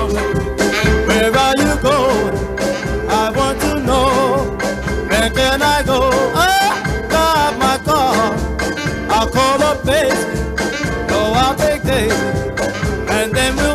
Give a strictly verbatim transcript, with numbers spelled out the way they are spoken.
Where are you going? I want to know. Where can I go? I got my car. I'll call up Paisy. No, I'll take Daisy. And then we'll